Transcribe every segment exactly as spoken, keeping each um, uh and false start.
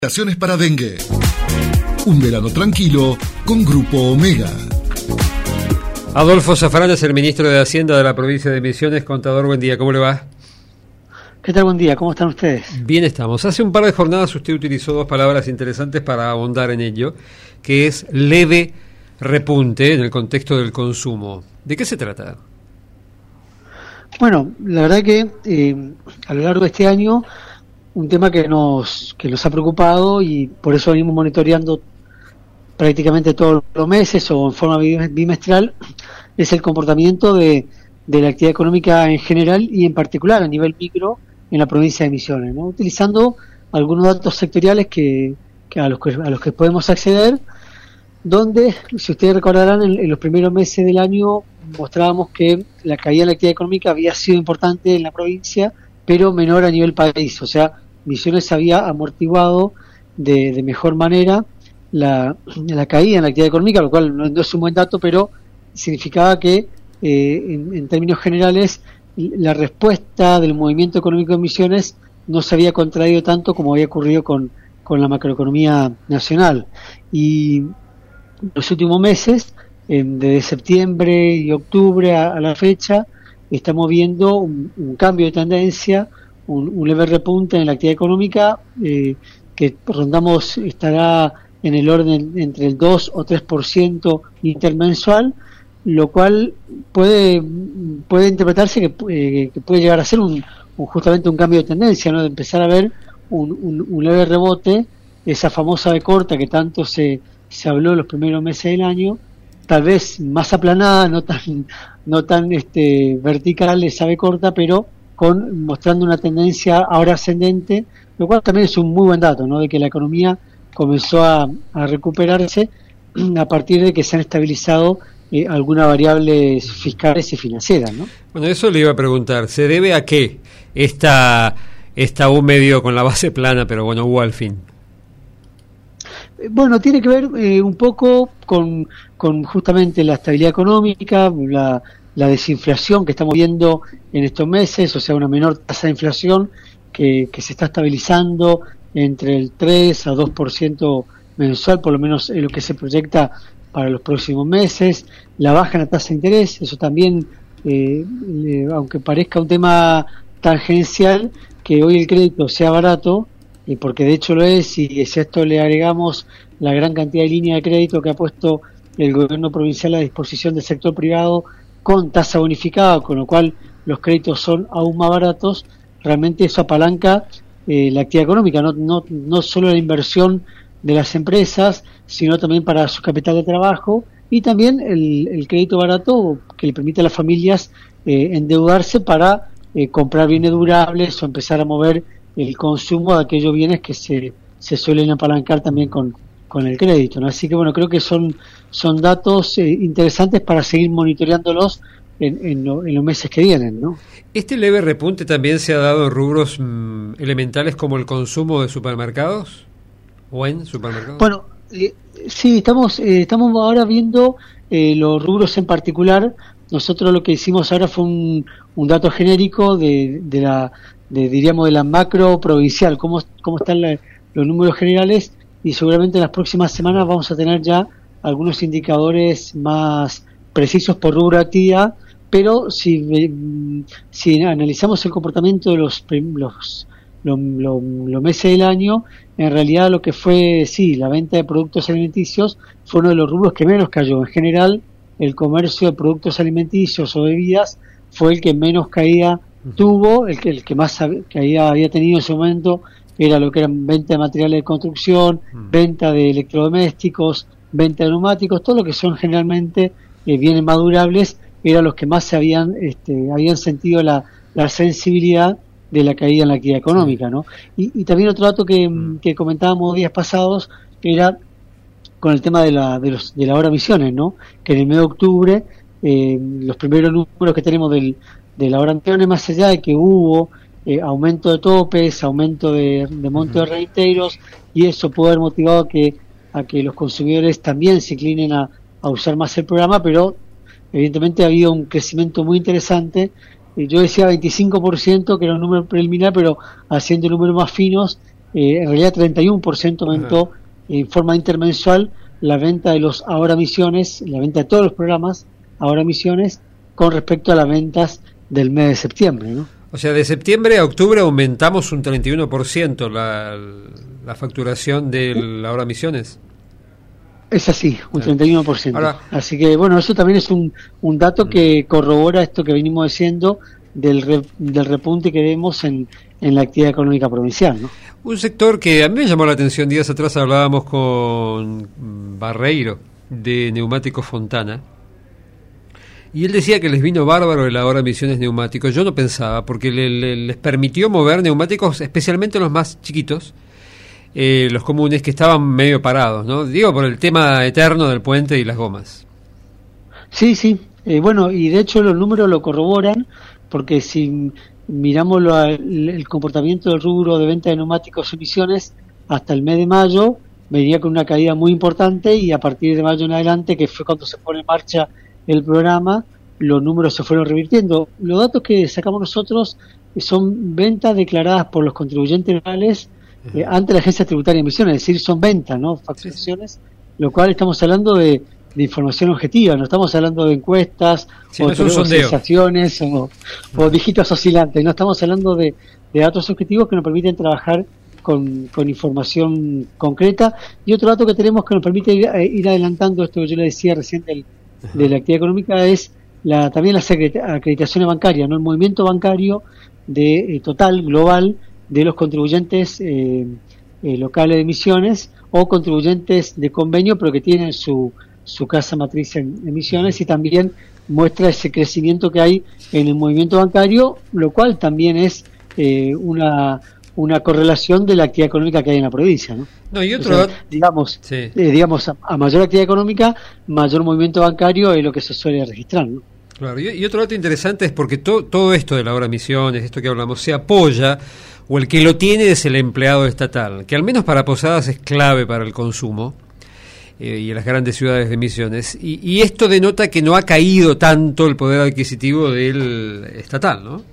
Vacaciones para dengue. Un verano tranquilo con Grupo Omega. Adolfo Zaffarán es el ministro de Hacienda de la provincia de Misiones. Contador, buen día, ¿cómo le va? ¿Qué tal? Buen día, ¿cómo están ustedes? Bien estamos. Hace un par de jornadas usted utilizó dos palabras interesantes para ahondar en ello, que es leve repunte en el contexto del consumo. ¿De qué se trata? Bueno, la verdad que eh, a lo largo de este año, un tema que nos que nos ha preocupado y por eso venimos monitoreando prácticamente todos los meses o en forma bimestral, es el comportamiento de, de la actividad económica en general y en particular a nivel micro en la provincia de Misiones, ¿no? Utilizando algunos datos sectoriales que, que a los que a los que podemos acceder, donde, si ustedes recordarán, en, en los primeros meses del año mostrábamos que la caída de la actividad económica había sido importante en la provincia, pero menor a nivel país. O sea, Misiones había amortiguado de, de mejor manera la, la caída en la actividad económica, lo cual no, no es un buen dato, pero significaba que eh, en, en términos generales la respuesta del movimiento económico de Misiones no se había contraído tanto como había ocurrido con, con la macroeconomía nacional. Y los últimos meses, eh, desde septiembre y octubre a, a la fecha, estamos viendo un, un cambio de tendencia, un, un leve repunte en la actividad económica, eh, que rondamos, estará en el orden entre el dos o tres por ciento intermensual, lo cual puede puede interpretarse que, eh, que puede llegar a ser un, un justamente un cambio de tendencia, ¿no? De empezar a ver un, un, un leve rebote, esa famosa B corta que tanto se, se habló en los primeros meses del año, tal vez más aplanada, no tan no tan este vertical esa B corta, pero con mostrando una tendencia ahora ascendente, lo cual también es un muy buen dato, ¿no? De que la economía comenzó a, a recuperarse a partir de que se han estabilizado eh, algunas variables fiscales y financieras, ¿no? Bueno, eso le iba a preguntar, ¿se debe a qué esta esta U medio con la base plana, pero bueno, U al fin? Bueno, tiene que ver eh, un poco con, con justamente la estabilidad económica, la, la desinflación que estamos viendo en estos meses, o sea, una menor tasa de inflación que, que se está estabilizando entre el tres a dos por ciento mensual, por lo menos es lo que se proyecta para los próximos meses, la baja en la tasa de interés, eso también, eh, eh, aunque parezca un tema tangencial, que hoy el crédito sea barato, y porque de hecho lo es, y si a esto le agregamos la gran cantidad de líneas de crédito que ha puesto el gobierno provincial a disposición del sector privado con tasa bonificada, con lo cual los créditos son aún más baratos, realmente eso apalanca eh, la actividad económica, no, no, no solo la inversión de las empresas, sino también para su capital de trabajo, y también el, el crédito barato que le permite a las familias eh, endeudarse para eh, comprar bienes durables o empezar a mover el consumo de aquellos bienes que se, se suelen apalancar también con, con el crédito, ¿no? Así que bueno, creo que son, son datos eh, interesantes para seguir monitoreándolos en, en, lo, en los meses que vienen, ¿no? ¿Este leve repunte también se ha dado en rubros mmm, elementales como el consumo de supermercados? ¿O en supermercados? Bueno, eh, sí, estamos, eh, estamos ahora viendo eh, los rubros en particular. Nosotros lo que hicimos ahora fue un, un dato genérico de, de la de diríamos de la macro provincial, cómo, cómo están la, los números generales, y seguramente en las próximas semanas vamos a tener ya algunos indicadores más precisos por rubro de actividad, pero si si analizamos el comportamiento de los los, los, los, los meses del año, en realidad lo que fue, sí, la venta de productos alimenticios fue uno de los rubros que menos cayó. En general, el comercio de productos alimenticios o bebidas fue el que menos caída tuvo, el que el que más que había, había tenido en ese momento era lo que eran venta de materiales de construcción, mm. venta de electrodomésticos, venta de neumáticos, todo lo que son generalmente eh, bienes más durables, eran los que más se habían este, habían sentido la, la sensibilidad de la caída en la actividad económica, ¿no? Y, y también otro dato que, mm. que comentábamos días pasados era con el tema de la de, los, de la hora Misiones, ¿no? Que en el mes de octubre eh, los primeros números que tenemos del de la hora Misiones, más allá de que hubo eh, aumento de topes, aumento de, de monto de reintegros, y eso puede haber motivado a que, a que los consumidores también se inclinen a, a usar más el programa, pero evidentemente ha habido un crecimiento muy interesante. Eh, yo decía veinticinco por ciento, que era un número preliminar, pero haciendo números más finos, eh, en realidad treinta y uno por ciento aumentó eh, en forma intermensual la venta de los Ahora Misiones, la venta de todos los programas Ahora Misiones con respecto a las ventas del mes de septiembre, ¿no? O sea, de septiembre a octubre aumentamos un treinta y uno por ciento la, la facturación de Ahora Misiones. Es así, un treinta y uno por ciento. Ahora, así que, bueno, eso también es un, un dato que corrobora esto que venimos diciendo del, re, del repunte que vemos en, en la actividad económica provincial, ¿no? Un sector que a mí me llamó la atención, días atrás hablábamos con Barreiro de Neumáticos Fontana, y él decía que les vino bárbaro el Ahora Misiones neumáticos. Yo no pensaba, porque le, le, les permitió mover neumáticos, especialmente los más chiquitos, eh, los comunes, que estaban medio parados, ¿no? Digo, por el tema eterno del puente y las gomas. Sí, sí. Eh, bueno, y de hecho los números lo corroboran, porque si miramos lo, el comportamiento del rubro de venta de neumáticos y emisiones hasta el mes de mayo, venía con una caída muy importante, y a partir de mayo en adelante, que fue cuando se pone en marcha el programa, los números se fueron revirtiendo. Los datos que sacamos nosotros son ventas declaradas por los contribuyentes reales eh, ante la Agencia Tributaria de Emisiones, es decir, son ventas, no facturaciones, lo cual estamos hablando de, de información objetiva, no estamos hablando de encuestas, sí, o, no o sensaciones o, o dígitos oscilantes, no estamos hablando de, de datos objetivos que nos permiten trabajar con, con información concreta. Y otro dato que tenemos que nos permite ir, ir adelantando esto que yo le decía recién del de la actividad económica es la también las acreditaciones bancarias, no el movimiento bancario de eh, total global de los contribuyentes eh, eh, locales de emisiones o contribuyentes de convenio, pero que tienen su su casa matriz en emisiones, y también muestra ese crecimiento que hay en el movimiento bancario, lo cual también es eh, una una correlación de la actividad económica que hay en la provincia, ¿no? No, y otro, o sea, digamos, sí. eh, digamos a, a mayor actividad económica, mayor movimiento bancario es lo que se suele registrar, ¿no? Claro, y, y otro dato interesante es porque to, todo esto de la Ahora Misiones, esto que hablamos, se apoya, o el que lo tiene es el empleado estatal, que al menos para Posadas es clave para el consumo, eh, y en las grandes ciudades de Misiones, y, y esto denota que no ha caído tanto el poder adquisitivo del estatal, ¿no?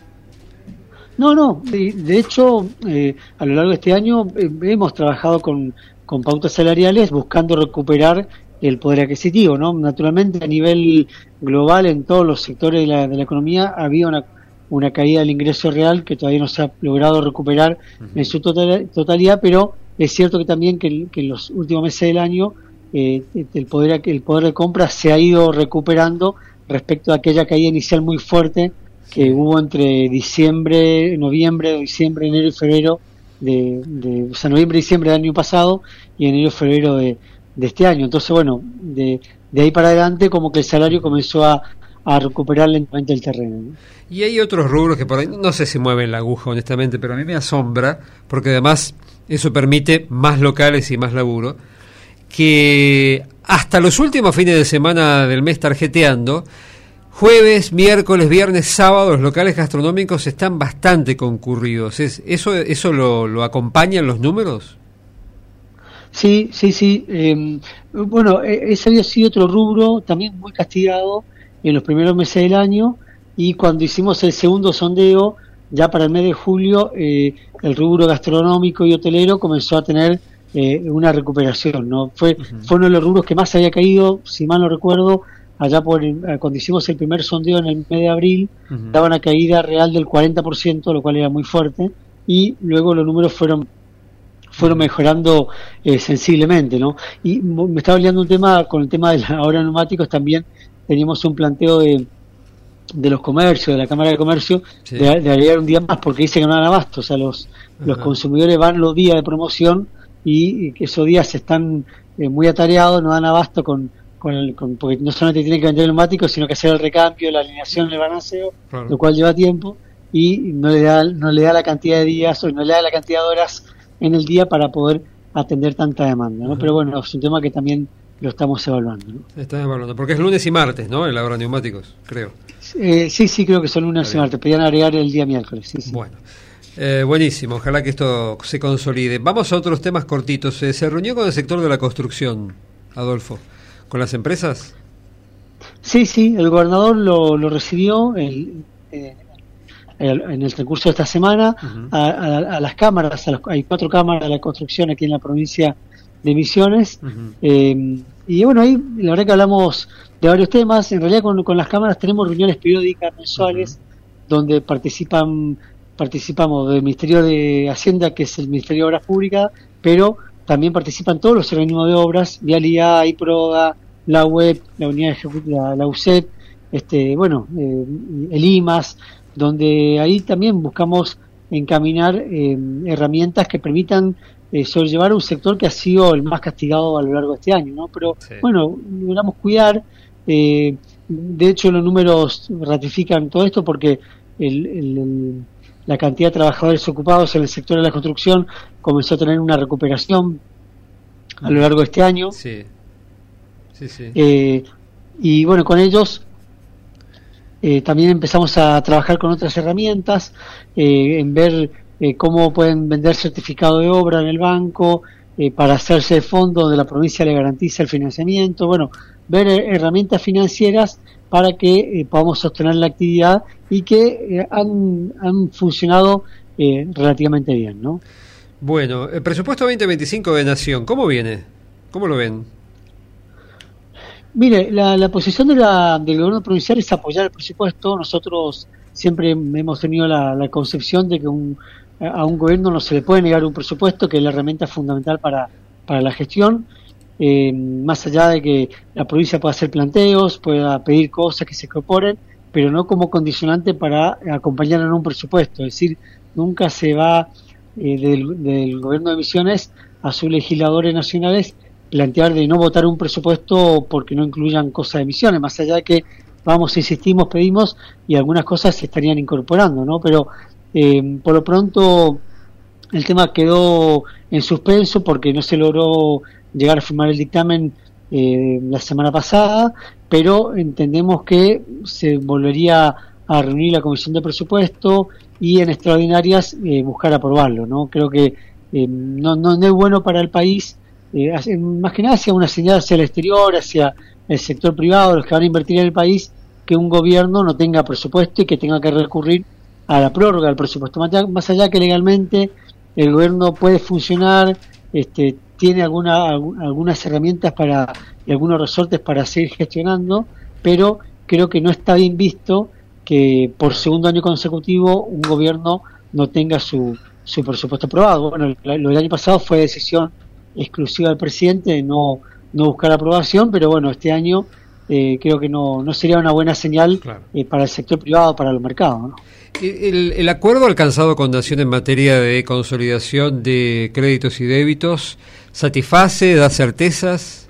No, no, de, de hecho, eh, a lo largo de este año eh, hemos trabajado con, con pautas salariales buscando recuperar el poder adquisitivo, ¿no? Naturalmente, a nivel global, en todos los sectores de la, de la economía, había una, una caída del ingreso real que todavía no se ha logrado recuperar uh-huh. en su total, totalidad, pero es cierto que también que, que en los últimos meses del año eh, el poder el poder de compra se ha ido recuperando respecto a aquella caída inicial muy fuerte que hubo entre diciembre, noviembre, diciembre, enero y febrero de, de o sea, noviembre y diciembre del año pasado y enero y febrero de, de este año. Entonces, bueno, de, de ahí para adelante como que el salario comenzó a, a recuperar lentamente el terreno, ¿no? Y hay otros rubros que por ahí no sé si mueven la aguja, honestamente, pero a mí me asombra, porque además eso permite más locales y más laburo, que hasta los últimos fines de semana del mes tarjeteando, jueves, miércoles, viernes, sábado, los locales gastronómicos están bastante concurridos. ¿Es, ¿Eso eso lo, lo acompañan los números? Sí, sí, sí. Eh, bueno, ese había sido otro rubro también muy castigado en los primeros meses del año, y cuando hicimos el segundo sondeo, ya para el mes de julio, eh, el rubro gastronómico y hotelero comenzó a tener eh, una recuperación, ¿no? Fue, uh-huh. fue uno de los rubros que más había caído, si mal no recuerdo. Allá por cuando hicimos el primer sondeo en el mes de abril, uh-huh. daba una caída real del cuarenta por ciento, lo cual era muy fuerte, y luego los números fueron fueron mejorando eh, sensiblemente, ¿no? Y me estaba olvidando un tema, con el tema de la Ahora Neumáticos, también teníamos un planteo de de los comercios, de la Cámara de Comercio, sí. de, de agregar un día más, porque dice que no dan abasto, o sea, los, uh-huh. los consumidores van los días de promoción, y, y que esos días están eh, muy atareados, no dan abasto con Con el, con, porque no solamente tienen que vender el neumático, sino que hacer el recambio, la alineación, el balanceo, claro. lo cual lleva tiempo, y no le da no le da la cantidad de días o no le da la cantidad de horas en el día para poder atender tanta demanda, ¿no? Uh-huh. Pero bueno, es un tema que también lo estamos evaluando, ¿no? Están evaluando, porque es lunes y martes, ¿no? El Ahora Neumáticos, creo. Eh, sí, sí, creo que son lunes y martes, podrían agregar el día miércoles, sí, sí. Bueno. Eh, buenísimo, ojalá que esto se consolide. Vamos a otros temas cortitos. Eh, se reunió con el sector de la construcción, Adolfo. ¿Con las empresas? Sí, sí, el gobernador lo, lo recibió el, eh, en el transcurso de esta semana uh-huh. a, a, a las cámaras, a las, hay cuatro cámaras de la construcción aquí en la provincia de Misiones, uh-huh. eh, y bueno, ahí la verdad que hablamos de varios temas. En realidad con, con las cámaras tenemos reuniones periódicas mensuales uh-huh. donde participan participamos del Ministerio de Hacienda, que es el Ministerio de Obras Públicas, pero también participan todos los organismos de obras, Vialidad, IPRODA, la U E P, la Unidad Ejecutiva, la U C E P, este, bueno, eh, el I M A S, donde ahí también buscamos encaminar eh, herramientas que permitan eh, sobrellevar un sector que ha sido el más castigado a lo largo de este año, ¿no? Pero sí. bueno, logramos cuidar, eh, de hecho los números ratifican todo esto porque el, el, el, la cantidad de trabajadores ocupados en el sector de la construcción comenzó a tener una recuperación a lo largo de este año. Sí. Sí, sí. Eh, y bueno, con ellos eh, también empezamos a trabajar con otras herramientas, eh, en ver eh, cómo pueden vender certificado de obra en el banco, eh, para hacerse de fondo donde la provincia le garantiza el financiamiento, bueno, ver eh, herramientas financieras para que eh, podamos sostener la actividad y que eh, han, han funcionado eh, relativamente bien, ¿no? Bueno, el presupuesto veinte veinticinco de Nación, ¿cómo viene? ¿Cómo lo ven? Mire, la, la posición de la, del gobierno provincial es apoyar el presupuesto. Nosotros siempre hemos tenido la, la concepción de que un, a un gobierno no se le puede negar un presupuesto, que es la herramienta fundamental para, para la gestión. Eh, más allá de que la provincia pueda hacer planteos, pueda pedir cosas que se incorporen, pero no como condicionante para acompañar en un presupuesto. Es decir, nunca se va eh, del, del gobierno de Misiones a sus legisladores nacionales plantear de no votar un presupuesto porque no incluyan cosas de Misiones, más allá de que vamos, insistimos, pedimos y algunas cosas se estarían incorporando, ¿no? Pero eh, por lo pronto el tema quedó en suspenso porque no se logró llegar a firmar el dictamen eh, la semana pasada, pero entendemos que se volvería a reunir la Comisión de Presupuesto y en extraordinarias eh, buscar aprobarlo, ¿no? Creo que eh, no, no, no es bueno para el país. Eh, más que nada hacia una señal hacia el exterior, hacia el sector privado, los que van a invertir en el país, que un gobierno no tenga presupuesto y que tenga que recurrir a la prórroga del presupuesto. Más allá, más allá que legalmente el gobierno puede funcionar, este, tiene alguna, algunas herramientas para y algunos resortes para seguir gestionando, pero creo que no está bien visto que por segundo año consecutivo un gobierno no tenga su, su presupuesto aprobado. Bueno, lo del año pasado fue decisión exclusiva del presidente de no, no buscar aprobación, pero bueno, este año eh, creo que no, no sería una buena señal, claro. eh, para el sector privado, para los mercados, ¿no? El, el acuerdo alcanzado con Nación en materia de consolidación de créditos y débitos, ¿satisface, da certezas?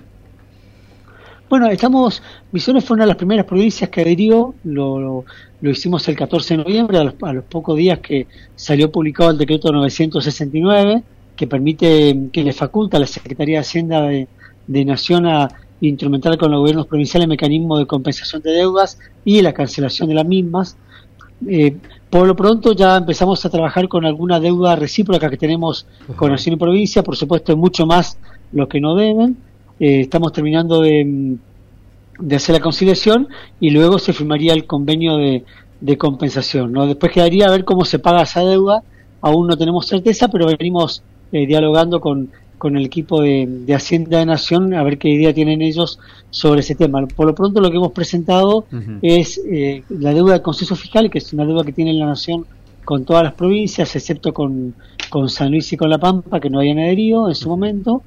Bueno, estamos, Misiones fue una de las primeras provincias que adhirió, lo, lo, lo hicimos el catorce de noviembre, a los, a los pocos días que salió publicado el decreto novecientos sesenta y nueve, que permite, que le faculta a la Secretaría de Hacienda de, de Nación a instrumentar con los gobiernos provinciales mecanismos de compensación de deudas y la cancelación de las mismas. Eh, por lo pronto ya empezamos a trabajar con alguna deuda recíproca que tenemos uh-huh. con Nación y provincia, por supuesto es mucho más lo que no deben. Eh, estamos terminando de, de hacer la conciliación y luego se firmaría el convenio de, de compensación, ¿no? Después quedaría a ver cómo se paga esa deuda, aún no tenemos certeza, pero venimos Eh, dialogando con, con el equipo de, de Hacienda de Nación a ver qué idea tienen ellos sobre ese tema. Por lo pronto lo que hemos presentado uh-huh. es eh, la deuda de consenso fiscal, que es una deuda que tiene la Nación con todas las provincias, excepto con, con San Luis y con La Pampa, que no habían adherido en su momento.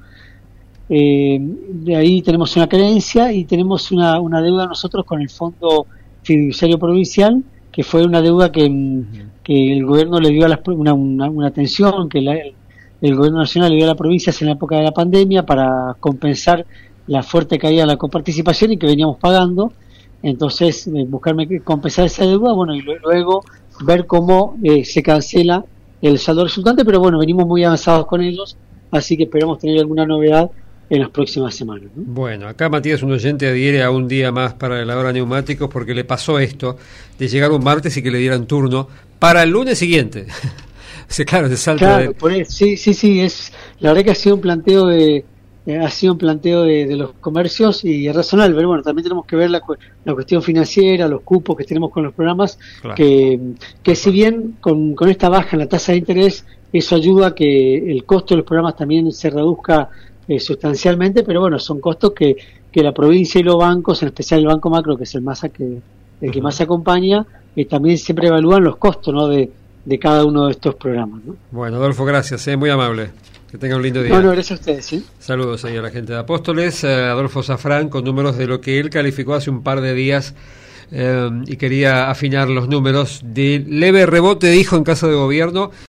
Eh, de ahí tenemos una creencia y tenemos una, una deuda nosotros con el Fondo Fiduciario Provincial, que fue una deuda que, uh-huh. que el gobierno le dio a las, una, una, una atención, que la el gobierno nacional le dio a la provincia en la época de la pandemia para compensar la fuerte caída de la coparticipación y que veníamos pagando. Entonces, eh, buscarme compensar esa deuda, bueno, y luego ver cómo eh, se cancela el saldo resultante, pero bueno, venimos muy avanzados con ellos, así que esperamos tener alguna novedad en las próximas semanas, ¿no? Bueno, acá Matías, un oyente, adhiere a un día más para la hora neumáticos porque le pasó esto de llegar un martes y que le dieran turno para el lunes siguiente. Sí, claro, se salta claro, de... por eso, sí, sí, sí, es la verdad que ha sido un planteo de, eh, ha sido un planteo de, de los comercios y es razonable, pero bueno, también tenemos que ver la, la cuestión financiera, los cupos que tenemos con los programas, claro. que, que si bien con, con esta baja en la tasa de interés, eso ayuda a que el costo de los programas también se reduzca eh, sustancialmente, pero bueno, son costos que, que la provincia y los bancos, en especial el Banco Macro, que es el más que, el que más acompaña, eh, también siempre evalúan los costos, ¿no?, de, de cada uno de estos programas, ¿no? Bueno, Adolfo, gracias, eh, muy amable. Que tenga un lindo día. Bueno, gracias a ustedes. ¿sí? Saludos ahí a la gente de Apóstoles. Eh, Adolfo Zafrán con números de lo que él calificó hace un par de días eh, y quería afinar los números de leve rebote, dijo en Casa de Gobierno.